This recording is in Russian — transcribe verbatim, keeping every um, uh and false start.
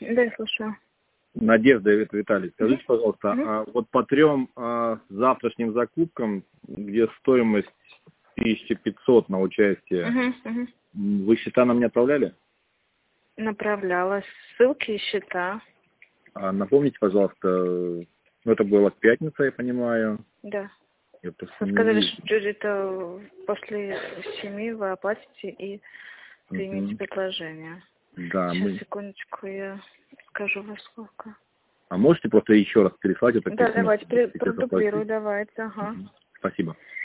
Да, я слушаю. Надежда Виталий, скажите, Mm-hmm. пожалуйста, Mm-hmm. а вот по трем а, завтрашним закупкам, где стоимость тысяча пятьсот на участие, Mm-hmm. Mm-hmm. вы счета нам не отправляли? Направляла ссылки и счета. А напомните, пожалуйста, ну это было в пятницу, я понимаю. Да. Я Вы сказали, что это после семи вы оплатите и примите uh-huh. предложение. Да. Сейчас, Мы... секундочку, я скажу во сколько. А можете просто еще раз переслать это Да, письмо? давайте, продублирую, давайте, ага. Uh-huh. Спасибо.